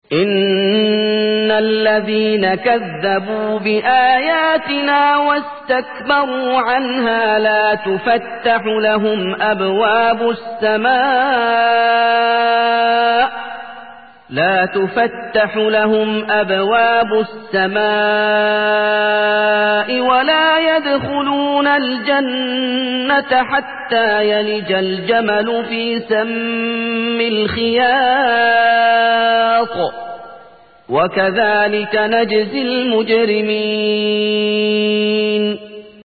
إن الذين كذبوا بآياتنا واستكبروا عنها لا تفتح لهم أبواب السماء ولا يدخلون الجنة حتى يلج الجمل في سم الخياط وكذلك نجزي المجرمين